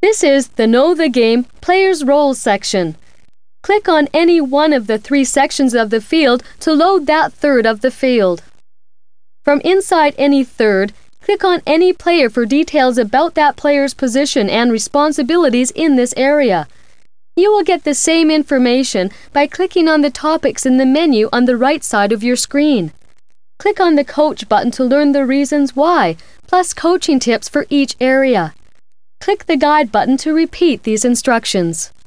This is the Know the Game Player's Roles section. Click on any one of the 3 sections of the field to load that third of the field. From inside any third, click on any player for details about that player's position and responsibilities in this area. You will get the same information by clicking on the topics in the menu on the right side of your screen. Click on the Coach button to learn the reasons why, plus coaching tips for each area. Click the Guide button to repeat these instructions.